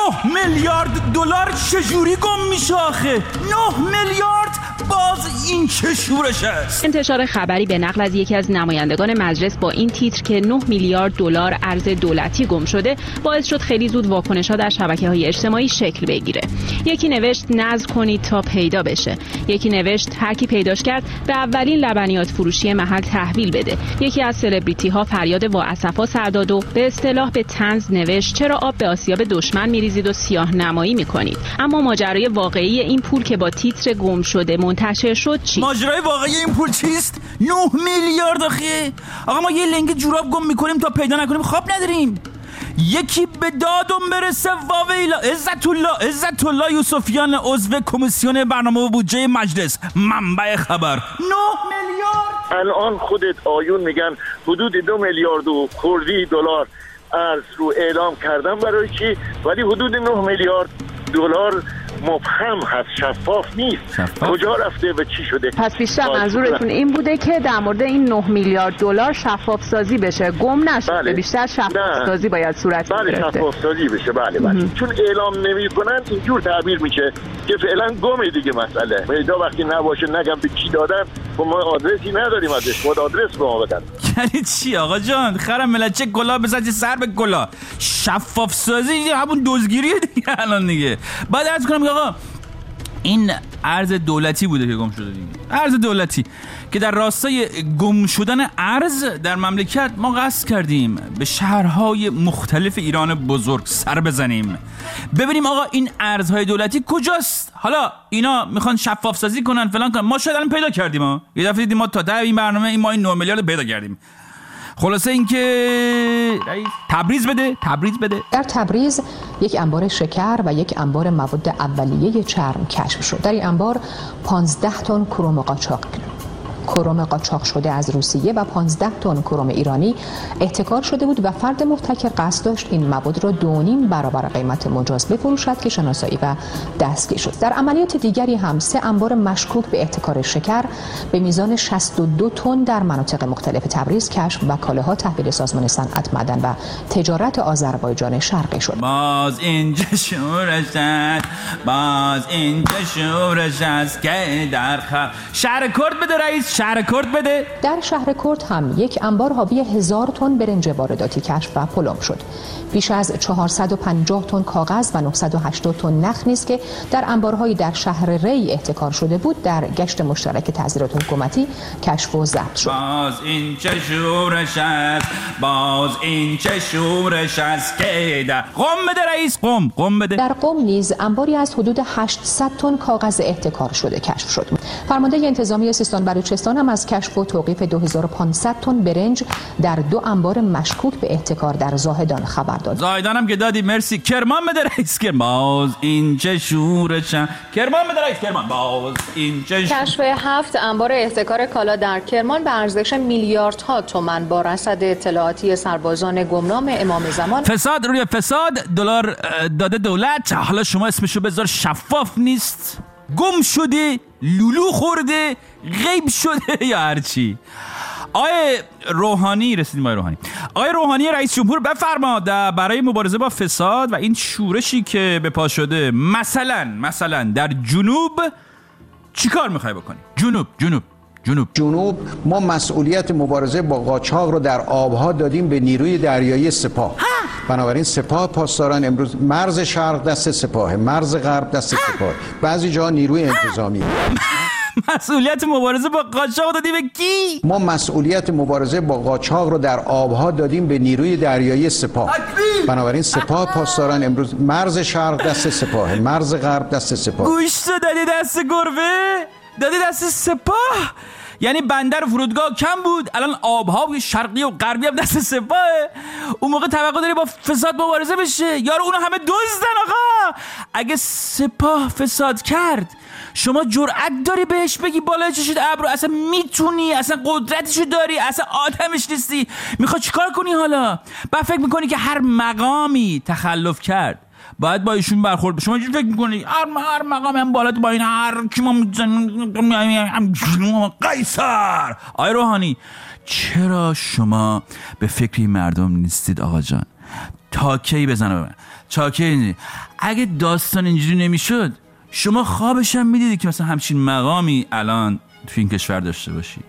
میلیارد دلار چجوری گم میشه آخه؟ 9 میلیارد؟ باز این چه شورش است؟ انتشار خبری به نقل از یکی از نمایندگان مجلس با این تیتر که 9 میلیارد دلار ارز دولتی گم شده باعث شد خیلی زود واکنش‌ها در شبکه‌های اجتماعی شکل بگیره. یکی نوشت نذر کنید تا پیدا بشه. یکی نوشت هر کی پیداش کرد به اولین لبنیات فروشی محل تحویل بده. یکی از سلبریتی‌ها فریاد وا اسفا سر داد و به اصطلاح به طنز نوشت چرا آب به آسیاب دشمن میریزید و سیاه نمایی میکنید. اما ماجرای واقعی این پول که با تیتر گم شده منتشر شد چی؟ ماجرای واقعی این پول چیست؟ 9 میلیارد آخه. آقا ما یه لنگ جوراب گم میکنیم تا پیدا نکنیم خواب نداریم. یکی به دادم برسه واویلا. عزت الله یوسفیان عضو کمیسیون برنامه و بودجه مجلس، منبع خبر. 9 میلیارد. الان خودت آیون میگن حدود 2 میلیارد و کردی دلار ارز رو اعلام کردن برای چی؟ ولی حدود 9 میلیارد دلار مبهم هست، شفاف نیست. کجا رفته و چی شده؟ پس بیشتر منظورتون این بوده که در مورد این 9 میلیارد دلار شفاف سازی بشه، گم نشه. بله. بیشتر شفاف سازی باید صورت بگیره. بله شفاف سازی بشه. بله. چون اعلام نمی‌کنن اینجور تعبیر میشه که فعلا گمه دیگه مسئله. پیدا وقتی نباشه نگم به کی دادن، ما آدرسی نداریم ازش، خود آدرس به ما بدن. یعنی چی آقا جان؟ خرم ملت چه گلا بزن چه سر به گلا. شفاف سازی همون دزدگیریه دیگه الان دیگه. بعد عرض کنم که آقا این ارز دولتی بوده که گم شده دیگه. ارز دولتی که در راستای گم شدن ارز در مملکت ما قصد کردیم به شهرهای مختلف ایران بزرگ سر بزنیم، ببینیم آقا این ارزهای دولتی کجاست. حالا اینا میخوان شفاف سازی کنن فلان کنن، ما شاید الان پیدا کردیم ها. یه دفعه دیدیم ما تا ته این برنامه این 9 میلیارد پیدا کردیم. خلاصه این که تبریز بده. در تبریز یک انبار شکر و یک انبار مواد اولیه چرم کشف شد. در این انبار 15 تن کروم قاچاق شده از روسیه و 15 تن کروم ایرانی احتکار شده بود و فرد محتکر قصد داشت این مواد را 2.5 برابر قیمت مجاز بفروشد که شناسایی و دستگیر شد. در عملیات دیگری هم 3 انبار مشکوک به احتکار شکر به میزان 62 تن در مناطق مختلف تبریز کشف و کالاها تحویل سازمان صنعت معدن و تجارت آذربایجان شرقی شد. باز اینجا شورش است که در شهر کرد بده رئیس، شهر کرد بده. در شهر کرد هم یک انبار حاوی 1000 تن برنج وارداتی کشف و پلم شد. بیش از 450 تن کاغذ و 980 تن نخ نیز که در انبارهایی در شهر ری احتکار شده بود در گشت مشترک تعزیرات حکومتی کشف و ضبط شد. باز این چه شورش است که در قم بده رئیس، قم بده. در قم نیز انباری از حدود 800 تن کاغذ احتکار شده کشف شد. فرمانده انتظامی سیستان بلوچستان هم از کشف و توقیف 2500 تن برنج در 2 انبار مشکوک به احتکار در زاهدان خبر داد. زاهدان هم که دادی مرسی. کرمان بده رئیس، باز این چه شورش. کرمان بده رئیس، باز این چه کشف 7 انبار احتکار کالا در کرمان به ارزش میلیاردها تومان با رصد اطلاعاتی سربازان گمنام امام زمان. فساد روی فساد، دلار داده دولت. حالا شما اسمشو بذار شفاف نیست، گم شده، لولو خورده، غیب شده یا هرچی. آقای روحانی رئیس جمهور بفرما برای مبارزه با فساد و این شورشی که به پا شده مثلا در جنوب چی کار میخوای بکنی؟ جنوب ما مسئولیت مبارزه با قاچاق رو در آبها دادیم به نیروی دریایی سپاه. بنابراین سپاه پاسداران امروز مرز شرق دست سپاه، مرز غرب دست سپاه، بعضی جا نیروی انتظامی. مسئولیت مبارزه با قاچاق دادی به کی؟ ما مسئولیت مبارزه با قاچاق رو در آبها دادیم به نیروی دریایی سپاه. بنابراین سپاه پاسداران امروز مرز شرق دست سپاه، مرز غرب دست سپاه. گوشت دادی دست گربه؟ دادی دست سپاه؟ یعنی بندر فرودگاه کم بود، الان آب‌های شرقی و غربی هم دست سپاهه. اون موقع توقع داری با فساد مبارزه بشه؟ یارو اونو همه دزدن آقا. اگه سپاه فساد کرد شما جرأت داری بهش بگی بالای چشید ابرو؟ اصلا میتونی؟ اصلا قدرتشو داری؟ اصلا آدمش نیستی؟ میخوای چیکار کنی حالا؟ بعد فکر میکنی که هر مقامی تخلف کرد باید با ایشون برخورد؟ شما چی فکر میکنی؟ هر مقام هم بالا با این هر کی ما میزنیم قیصر. آقای روحانی چرا شما به فکر مردم نیستید آقا جان؟ تاکی بزنه به من. چاکی اگه داستان اینجوری نمیشد شما خوابش هم میدیدی که مثلا همچین مقامی الان تو این کشور داشته باشی.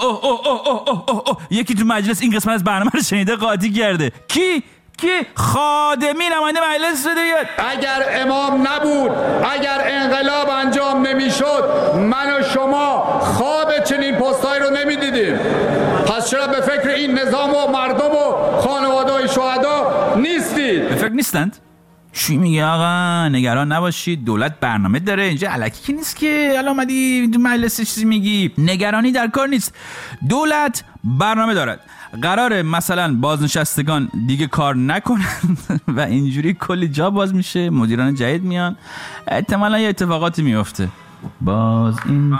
یکی تو مجلس این قسمت از برنامه رو شنیده قاطی کرده. کی خادمی نماینده مجلس شده بیاد. اگر امام نبود، اگر انقلاب انجام نمیشد، من و شما خواب چنین پستایی رو نمیدیدیم. پس چرا به فکر این نظام و مردم و خانواده‌های شهدا نیستید؟ به فکر نیستند؟ چی میگه آقا؟ نگران نباشید، دولت برنامه داره. اینجا الکی که نیست که الان اومدی تو مجلس چیزی میگی. نگرانی در کار نیست. دولت برنامه دارد. قراره مثلا بازنشستگان دیگه کار نکنن و اینجوری کلی جا باز میشه، مدیران جدید میان، احتمالا یه اتفاقاتی میفته. باز این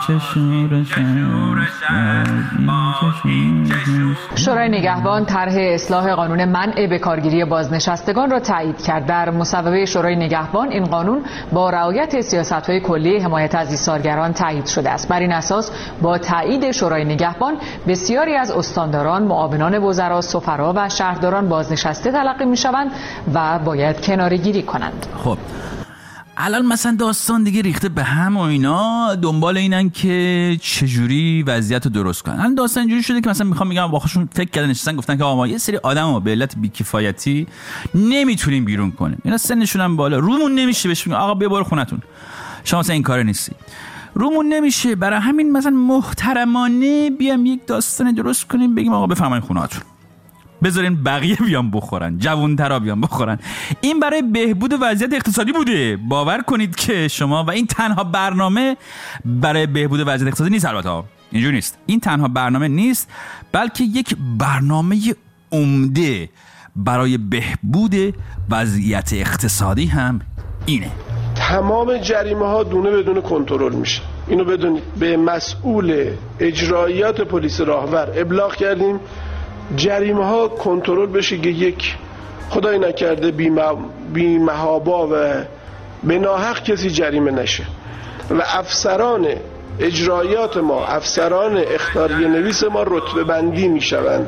شورای نگهبان طرح اصلاح قانون منع به کارگیری بازنشستگان را تایید کرد. در مصوبه شورای نگهبان این قانون با رعایت سیاست‌های کلی حمایت از ایثارگران تایید شده است. بر این اساس با تایید شورای نگهبان بسیاری از استانداران، معاونان وزرا، سفرا و شهرداران بازنشسته تلقی می‌شوند و باید کناره‌گیری کنند. خب الان مثلا داستان دیگه ریخته به هم و اینا، دنبال اینن که چجوری وضعیت رو درست کنن. الان داستان اینجوری شده که مثلا میگم با خودشون فکر کردن، نشستن گفتن که آقا ما یه سری آدمو به علت بیکفایتی نمیتونیم بیرون کنیم، اینا سنشون هم بالا، رومون نمیشه بهش بگیم آقا بیا برو خونتون، شما مثلا این کار نیستی، رومون نمیشه. برای همین مثلا محترمانه بیام یک داستان درست کنیم، بگیم آقا بفرمایید خونه‌تون، بذارین بقیه بیان بخورن، جوان‌ترا بیان بخورن. این برای بهبود وضعیت اقتصادی بوده. باور کنید که شما، و این تنها برنامه برای بهبود وضعیت اقتصادی نیست، البته اینجوری نیست، این تنها برنامه نیست، بلکه یک برنامه عمده برای بهبود وضعیت اقتصادی هم اینه. تمام جریمه ها دونه بدون کنترل میشه. اینو بدونید. به مسئول اجرایات پلیس راهور ابلاغ کردیم جریمه ها کنترل بشه که یک خدای نکرده بی‌محابا و به ناحق کسی جریمه نشه و افسران اجرایات ما، افسران اخطاریه نویس ما رتبه بندی می شوند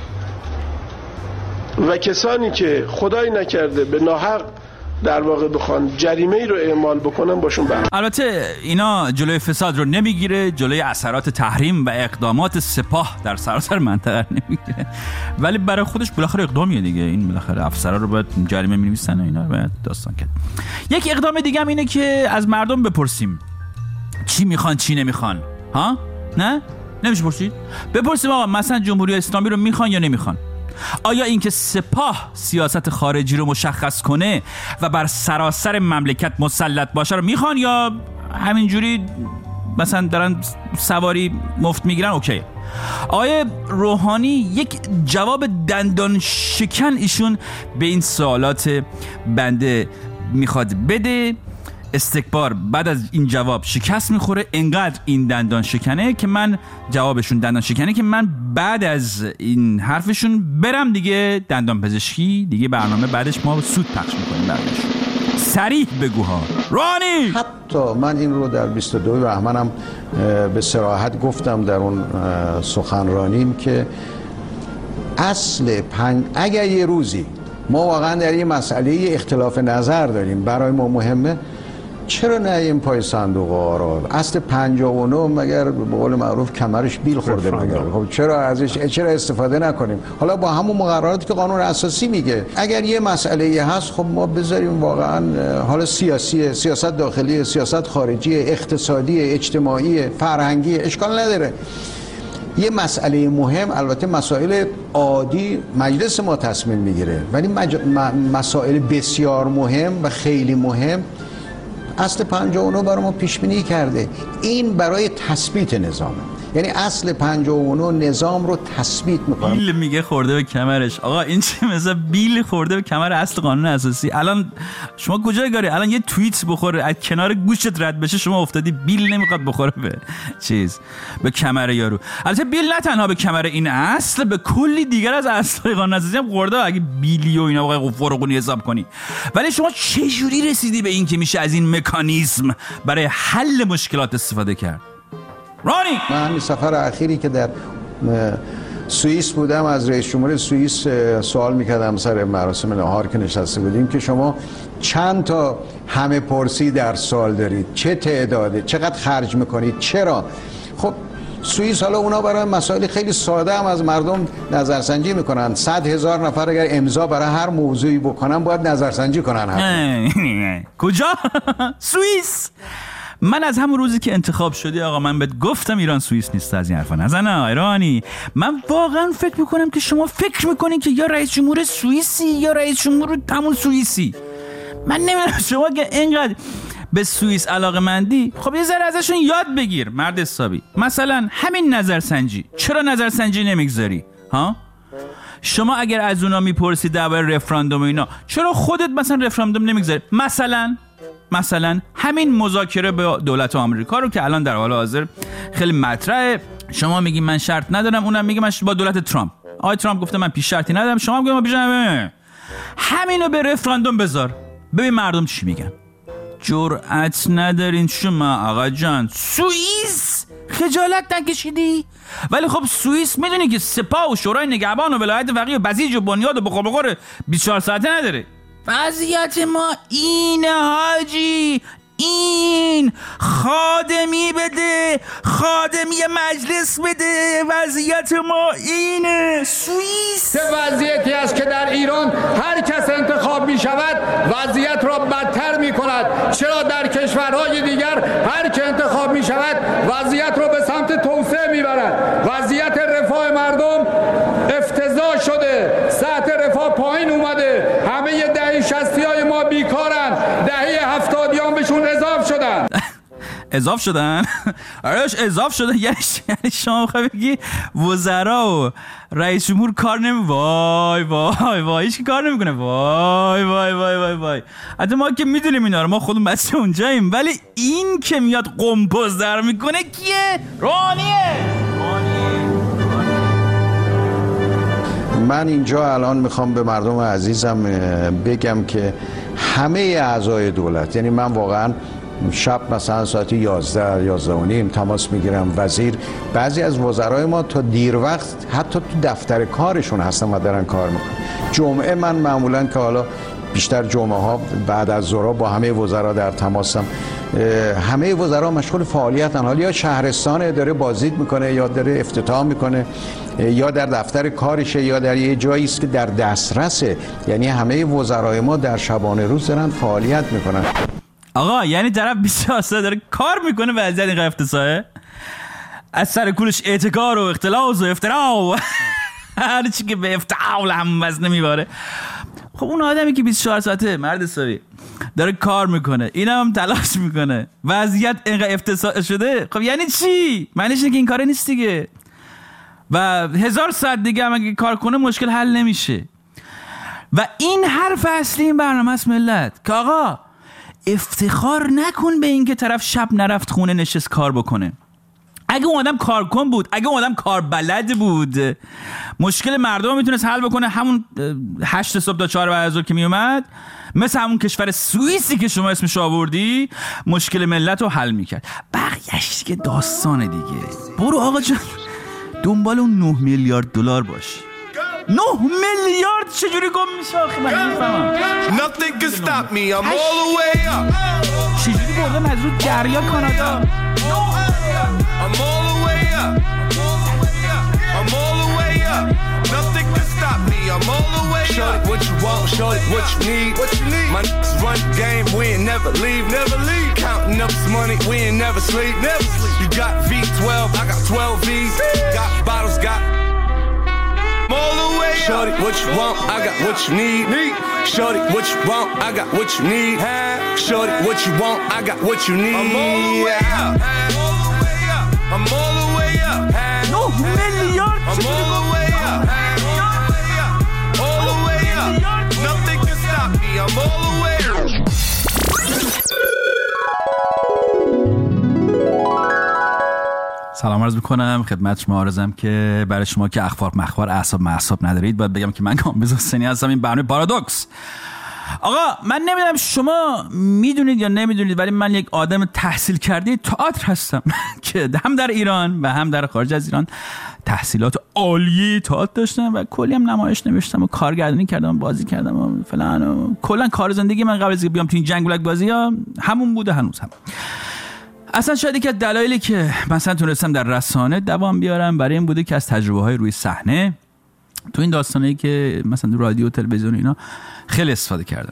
و کسانی که خدای نکرده به ناحق در واقع بخوان جریمه ای رو اعمال بکنن باشون برم. البته اینا جلوی فساد رو نمیگیره، جلوی اثرات تحریم و اقدامات سپاه در سراسر منطقه نمیگیره، ولی برای خودش بالاخره اقدامیه دیگه. این بالاخره افسرا رو باید جریمه می‌نویسن و اینا رو باید داستان کرد. یک اقدام دیگه هم اینه که از مردم بپرسیم چی میخوان چی نمیخوان. ها؟ نه؟ نمیشه پرسید؟ بپرسیم آقا مثلا جمهوری اسلامی رو میخوان یا نمیخوان؟ آیا اینکه سپاه سیاست خارجی رو مشخص کنه و بر سراسر مملکت مسلط باشه رو میخوان، یا همینجوری مثلا دارن سواری مفت میگیرن؟ اوکی. آقای روحانی یک جواب دندان شکن ایشون به این سوالات بنده میخواد بده. استکبار بعد از این جواب شکست میخوره، انقدر این دندان شکنه که من جوابشون دندان شکنه که من بعد از این حرفشون برم دیگه دندان پزشکی، دیگه برنامه بعدش ما سود پخش میکنیم بعدش. صریح بگوها رانی. حتی من این رو در 22 بهمنم به صراحت گفتم در اون سخنرانیم که اگر یه روزی ما واقعا در یه مسئله اختلاف نظر داریم برای ما مهمه، چرا نه این پای صندوق آرا؟ اصل 59 مگر به قول معروف کمرش بیل خورده مگر؟ خب چرا استفاده نکنیم؟ حالا با همون مقرراتی که قانون اساسی میگه اگر یه مسئله هست خب ما بذاریم واقعا حالا سیاسی، سیاست داخلی، سیاست خارجی، اقتصادی، اجتماعی، فرهنگی، اشکال نداره. یه مسئله مهم، البته مسائل عادی مجلس ما تصمیم میگیره، ولی مسائل بسیار مهم و خیلی مهم اصل 59 برای ما پیش بینی کرده. این برای تثبیت نظامه، یعنی اصل 59 نظام رو تثبیت میکنه. بیل میگه خورده به کمرش. آقا این چه مثلا بیل خورده به کمر اصل قانون اساسی؟ الان شما کجای گاری؟ الان یه توییت بخوره از کنار گوشت رد بشه شما افتادی بیل نمیخواد بخوره به کمر یارو. البته بیل نه تنها به کمر این اصل، به کلی دیگر از اصل قانون اساسی هم خورده اگه بیلی و اینا واقعا فرقونی حساب کنی. ولی شما چه جوری رسیدی به این که میشه از این مکانیزم برای حل مشکلات استفاده کرد؟ رانی، من همین سفر اخیری که در سوئیس بودم، از رئیس جمهور سوئیس سوال میکردم سر مراسم نهار که نشسته بودیم که شما چند تا همه پرسی در سال دارید، چه تعداده، چقدر خرج میکنید، چرا؟ خب سوئیس حالا اونا برای مسائل خیلی ساده هم از مردم نظرسنجی میکنن. 100,000 نفر اگر امضا برای هر موضوعی بکنن باید نظرسنجی کنن. کجا؟ سوئیس. من از همون روزی که انتخاب شدی آقا من بهت گفتم ایران سوئیس نیست، از این حرفا نزن ایرانی. من واقعا فکر میکنم که شما فکر میکنین که یا رئیس جمهور سوئیسی یا رئیس جمهور همون سوئیسی. من نمیدونم شما که اینقدر به سوئیس علاقه‌مندی، خب یه ذره ازشون یاد بگیر مرد حسابی. مثلا همین نظرسنجی، چرا نظرسنجی نمیگذاری؟ ها؟ شما اگر از اونا میپرسی درباره رفراندوم و اینا، چرا خودت مثلا رفراندوم نمیگذاری؟ مثلا همین مذاکره با دولت آمریکا رو که الان در حال حاضر خیلی مطرحه، شما میگی من شرط ندارم، اونم میگه من با دولت ترامپ. آقای ترامپ گفته من پیش شرطی ندارم، شما میگی من پیش ندارم. همینو به رفراندوم بذار، ببین مردم چی میگن. جرأت ندارین شما آقا جان. سوئیس خجالت نکشیدی؟ ولی خب سوئیس میدونی که سپاه و شورای نگهبان و ولایت فقیه و بسیج و بنیاد و بخور 24 ساعته نداره. وضعیت ما اینه حاجی، این خادمی بده، خادمی مجلس بده، وضعیت ما اینه. سوئیس وضعیتی است که در ایران هر کس انتخاب می شود وضعیت را بدتر می کند. چرا در کشورهای دیگر هر که انتخاب می شود وضعیت را به سمت توسعه می برد. وضعیت رفاه مردم افتضاح شده، سطح رفاه پایین اومده، همه دهه 60 های ما بیکارن، دهه 70 هم بهشون اضاف شدن. آرش اضاف شدن. یعنی شما خواهی بگی وزرا و رئیس جمهور کار وای هیچ کار نمیکنه. وای حتی ما که میدونیم اینا رو، ما خودمون بچه اونجاییم، ولی این که میاد قمپوز در میکنه کیه؟ رانیه. من اینجا الان میخوام به مردم عزیزم بگم که همه اعضای دولت، یعنی من واقعا شب مثلا ساعت 11 تماس میگیرم وزیر، بعضی از وزرای ما تا دیر وقت حتی تو دفتر کارشون هستن و دارن کار میکنن. جمعه من معمولا که حالا بیشتر جمعه ها بعد از ظهر با همه وزرا در تماسم، همه وزرا مشغول فعالیتن، حالا یا شهرستان داره بازدید میکنه یا داره افتتاح میکنه یا در دفتر کارشه یا در یه جایی است که در دسترسه. یعنی همه وزرای ما در شبانه روز دارن فعالیت میکنن. آقا یعنی طرف 24 ساعت داره کار میکنه و از این افتضاحه، از سر کولش اعتکار و اختلاس و افترا و هر چی که به افتعال هم وزن میباره. خب اون آدمی که 24 ساعته مرد حسابی داره کار میکنه، اینا هم تلاش میکنه، وضعیت اینقدر افتضاح شده، خب یعنی چی؟ معنیش اینه که این کاره نیست دیگه و 1000 ساعت دیگه هم اگه کار کنه مشکل حل نمیشه. و این حرف اصلی این برنامه است ملت، که آقا افتخار نکن به این که طرف شب نرفت خونه نشست کار بکنه. اگه اون آدم کارکن بود، اگه اون آدم کار بلد بود، مشکل مردم میتونست حل بکنه همون 8 صبح تا 4 بعد از ظهر که میومد، مثل همون کشور سوئیسی که شما اسمش آوردی، مشکل ملت رو حل میکرد. بقیه‌اش دیگه داستانه دیگه. برو آقا جان دنبال اون 9 میلیارد دلار باش. 9 میلیارد چجوری گم میشه آخه؟ من نمیفهمم. Nothing can stop me. I'm all the way up. چجوری بردم از رو دریا کانادا؟ I'm all the way up. I'm all the way up. Nothing can stop me. I'm all the way up. Show it what you want, show it what you need. What you need? My niggas run the game, we ain't never leave, never leave. Counting up some money, we ain't never sleep, never sleep. You got V12, I got 12 V's. Got bottles, got all the way up. Shorty, what you want, I got what you need. Shorty, what you want, I got what you need. Shorty, what you want, I got what you need. I'm all the way up. I'm all the way up. 9 میلیارد I'm all the way up. All the way up. Nothing can stop me. I'm all the way up. سلام عرض میکنم خدمت شما. عرضم که برای شما که اخبار مخبار اعصاب ندارید باید بگم که من کامبیز حسینی هستم. این برنامه پارادوکس آقا من نمیدونم شما میدونید یا نمیدونید، ولی من یک آدم تحصیل کرده تئاتر هستم که هم در ایران و هم در خارج از ایران تحصیلات عالی تئاتر داشتم و کلی هم نمایش نوشتم و کارگردانی کردم، بازی کردم و فلان و کلا کار زندگی من قبل از اینکه بیام تو این جنگولک بازی ها همون بوده، هنوز هم. اصلا شاید یکی از دلایلی که مثلا تونستم در رسانه دوام بیارم برای این بوده که از تجربه‌های روی صحنه تو این داستانایی که مثلا رادیو و تلویزیون اینا خیلی استفاده کردم.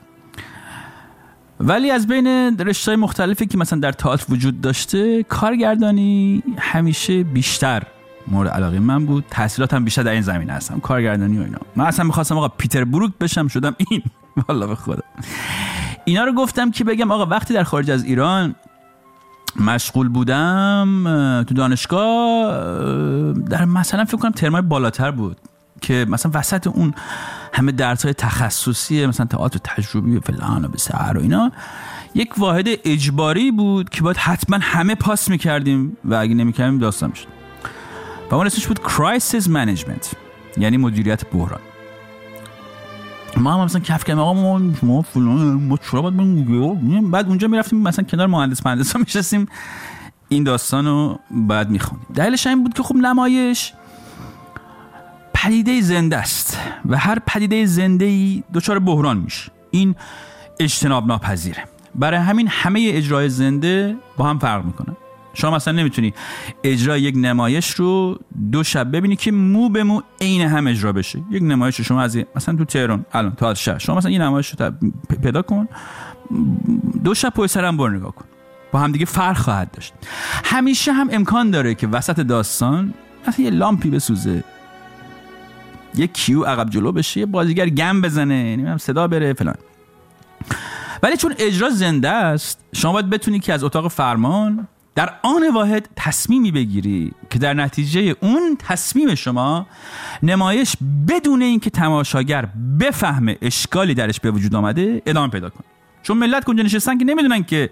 ولی از بین رشته‌های مختلفی که مثلا در تئاتر وجود داشته، کارگردانی همیشه بیشتر مورد علاقه من بود. تحصیلاتم بیشتر در این زمینه هستم، کارگردانی و اینا. من اصلا می‌خواستم آقا پیتر بروک بشم، شدم این. والله به خدا اینا رو گفتم که بگم آقا وقتی در خارج از ایران مشغول بودم تو دانشگاه، در مثلا فکر کنم ترمای بالاتر بود که مثلا وسط اون همه درس‌های تخصصی مثلا تئاتر تجربی و فلان و بسر و اینا، یک واحد اجباری بود که باید حتما همه پاس میکردیم و اگه نمیکردیم داستان میشد و اون اسمش بود Crisis Management، یعنی مدیریت بحران. ما هم مثلا کف کردیم آقا ما فلان ما چرا باید بریم، بعد اونجا میرفتیم مثلا کنار مهندسا میشستیم این داستانو بعد میخوندیم. دلیلش این بود که خب نمایش پدیده زنده است و هر پدیده زنده‌ای دچار بحران میشه، این اجتناب ناپذیره. برای همین همه اجرای زنده با هم فرق میکنن. شما مثلا نمیتونی اجرای یک نمایش رو 2 شب ببینی که مو به مو عین هم اجرا بشه. یک نمایش شما از مثلا تو تهران الان تا شهر شما مثلا این نمایش رو پیدا کن، 2 شب پشت سر هم نگاه کن، با هم دیگه فرق خواهد داشت. همیشه هم امکان داره که وسط داستان مثلا یه لامپی بسوزه، یه کیو عقب جلو بشه، یه بازیگر گم بزنه، نمیدونم صدا بره فلان. ولی چون اجرا زنده است، شما باید بتونی که از اتاق فرمان در آن واحد تصمیمی بگیری که در نتیجه اون تصمیم شما نمایش بدون اینکه تماشاگر بفهمه اشکالی درش به وجود آمده ادامه پیدا کنه. چون ملت اونجا نشستن که نمیدونن که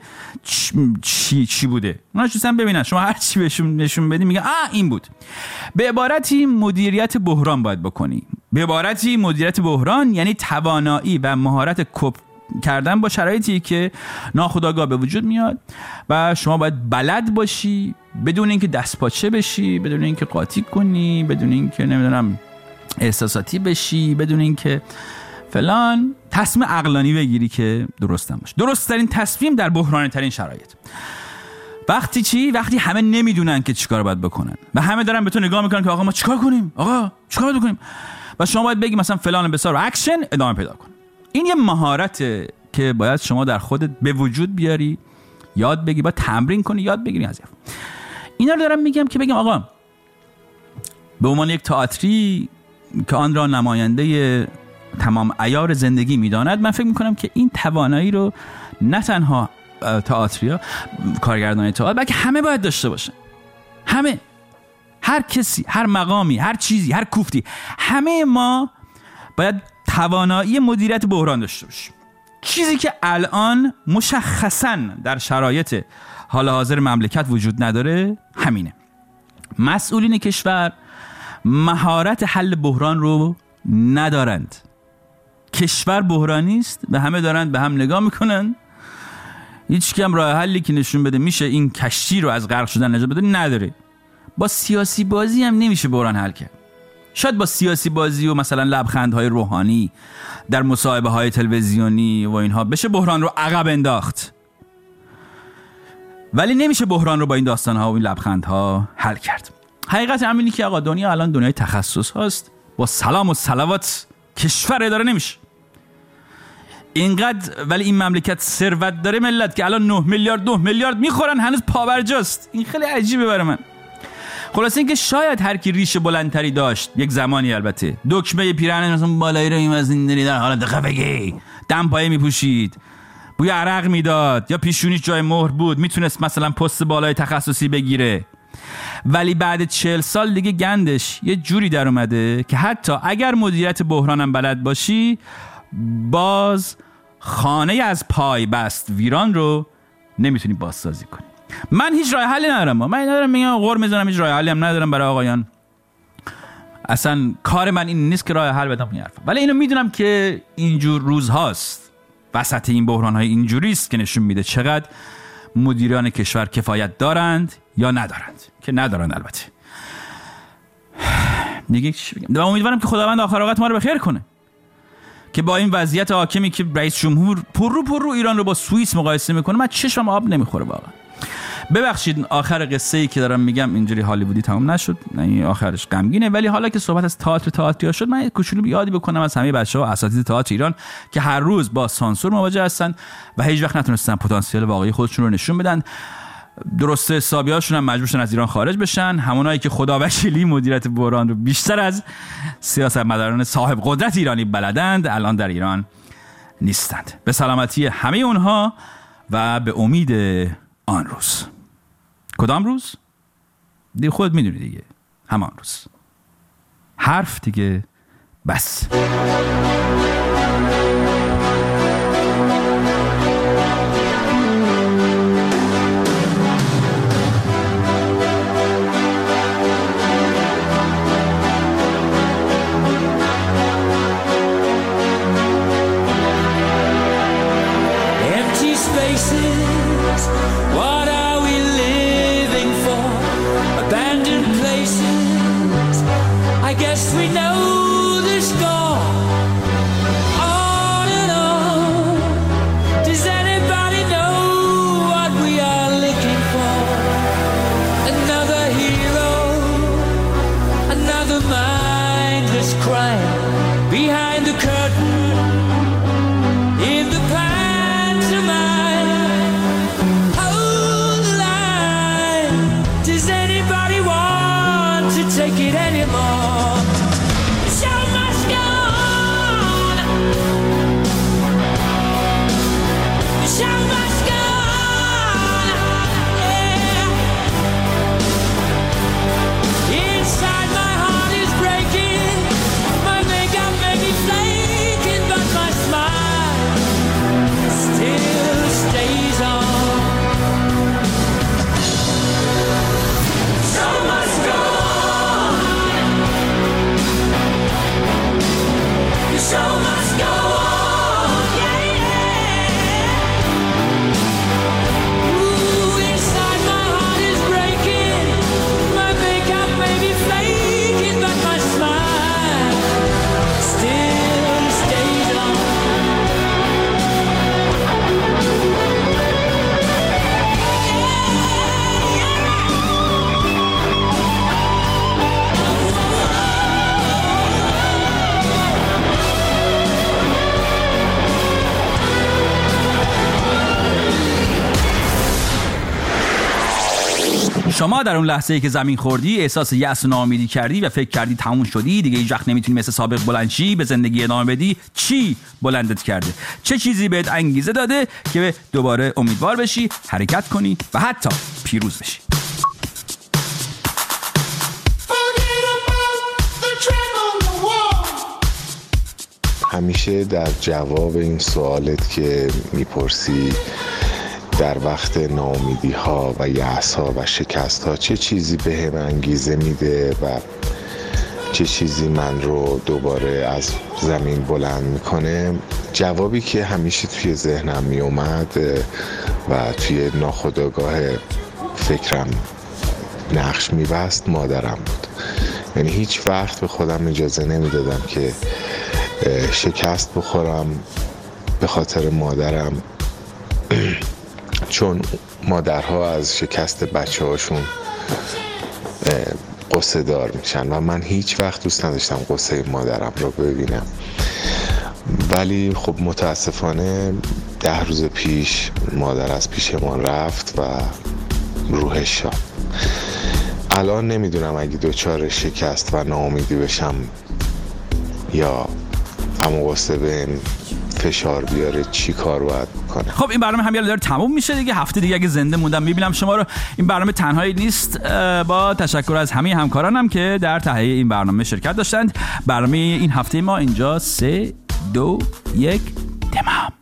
چی بوده، اونا نشستن ببینن، شما هر چی بهشون نشون بدی میگن این بود. به عبارتی مدیریت بحران باید بکنی. به عبارتی مدیریت بحران یعنی توانایی و مهارت کوپ کردن با شرایطی که ناخودآگاه به وجود میاد و شما باید بلد باشی بدون اینکه دست پاچه بشی، بدون اینکه قاطی کنی، بدون اینکه نمیدونم احساساتی بشی، بدون اینکه فلان تصمیم عقلانی بگیری که درستم باشه. درست ترین تصمیم در بحرانی ترین شرایط. وقتی همه نمیدونن که چیکار باید بکنن و همه دارن به تو نگاه میکنن که آقا ما چیکار کنیم، آقا چیکار باید بکنیم، و شما باید بگی مثلا فلان بسار اکشن ادامه پیدا کن. این یه مهارته که باید شما در خودت به وجود بیاری، یاد بگیری، باید تمرین کنی، یاد بگیری. از اینا رو دارم میگم که بگم آقا به عنوان یک تئاتری که آن را نماینده تمام عیار زندگی میداند، من فکر میکنم که این توانایی رو نه تنها تئاتریا، کارگردان تئاتر، بلکه همه باید داشته باشن. همه، هر کسی، هر مقامی، هر چیزی، هر کوفتی، همه ما باید توانایی مدیریت بحران داشته باشیم. چیزی که الان مشخصاً در شرایط حال حاضر مملکت وجود نداره همینه. مسئولین کشور مهارت حل بحران رو ندارند. کشور بحرانی است و همه دارند به هم نگاه میکنن، هیچ کم راه حلی که نشون بده میشه این کشتی رو از غرق شدن نجات بده نداره. با سیاسی بازی هم نمیشه بحران حل کرد. شاید با سیاسی بازی و مثلا لبخندهای روحانی در مصاحبه های تلویزیونی و اینها بشه بحران رو عقب انداخت، ولی نمیشه بحران رو با این داستان ها و این لبخندها حل کرد. حقیقت همینی که آقا دنیا الان دنیای تخصص هاست، با سلام و صلوات کشور اداره نمیشه. اینقدر ولی این مملکت ثروت داره ملت که الان 9 میلیارد میخورن هنوز پاورجاست. این خیلی عجیبه برای من. خلاصه اینکه شاید هر کی ریش بلندتری داشت یک زمانی، البته دکمه پیراهن مثلا بالایی رو می‌مزیدن در حالت خفگی، دم پایه میپوشید، بوی عرق میداد یا پیشونیش جای مهر بود، میتونست مثلا پست بالای تخصصی بگیره. ولی بعد 40 سال دیگه گندش یه جوری در اومده که حتی اگر مدیریت بحرانم بلد باشی، باز خانه از پای بست ویران رو نمیتونی بازسازی کنی. من هیچ راه حلی ندارم. من ندارم میگم غر میزنم، هیچ راه حلی هم ندارم برای آقایان. اصلا کار من این نیست که راه حل بدم این حرفا. ولی اینو میدونم که اینجور روزهاست وسط این بحران‌های اینجوری است که نشون میده چقدر مدیران کشور کفایت دارند یا ندارند، که ندارند البته. دیگه چی بگم؟ و امیدوارم که خداوند آخر اوقات ما رو بخیر کنه، که با این وضعیت حاکمی که رئیس جمهور پر رو ایران رو با سوئیس مقایسه میکنه، من چشمم آب نمیخوره واقعا. ببخشید آخر قصه ای که دارم میگم اینجوری هالیوودی تمام نشد، نه آخرش غمگینه، ولی حالا که صحبت از تئاتر شد، من کوچولو یادی بکنم از همه بچه‌ها اساتید تئاتر ایران که هر روز با سانسور مواجه هستن و هیچ وقت نتونستن پتانسیل واقعی خودشون رو نشون بدن. درسته حسابیاشون هم مجبور شدن از ایران خارج بشن، همونایی که خداوکیلی مدیریت بحران رو بیشتر از سیاستمداران صاحب قدرت ایرانی بلدند، الان در ایران نیستند. به سلامتی همه اونها و به امید آن روز. کدام روز؟ دیگه خود میدونی دیگه، همان روز. حرف دیگه بس. شما در اون لحظه‌ای که زمین خوردی احساس یأس و ناامیدی کردی و فکر کردی تموم شدی، دیگه هیچ وقت نمیتونی مثل سابق بلند شی، به زندگی ادامه بدی، چی بلندت کرده؟ چه چیزی بهت انگیزه داده که دوباره امیدوار بشی، حرکت کنی و حتی پیروز بشی؟ همیشه در جواب این سوالت که میپرسی در وقت ناامیدی ها و یأس ها و شکست ها چه چیزی به هم انگیزه میده و چه چیزی من رو دوباره از زمین بلند میکنه، جوابی که همیشه توی ذهنم میومد و توی ناخودآگاه فکرم نقش میبست مادرم بود. یعنی هیچ وقت به خودم اجازه نمیدادم که شکست بخورم به خاطر مادرم، چون مادرها از شکست بچه هاشون قصه دار میشن و من هیچ وقت دوست نداشتم قصه مادرم رو ببینم. ولی خب متاسفانه 10 روز پیش مادر از پیشمان رفت و روحش شد. الان نمیدونم اگه دوچار شکست و ناامیدی بشم یا عمو قصه به فشار بیاره چی کار باید کنه. خب این برنامه هم داره تموم میشه دیگه. هفته دیگه اگه زنده موندم میبینم شما رو. این برنامه تنهایی نیست، با تشکر از همه همکارانم که در تهیه این برنامه شرکت داشتند. برنامه این هفته ما اینجا 3 2 1 تمام.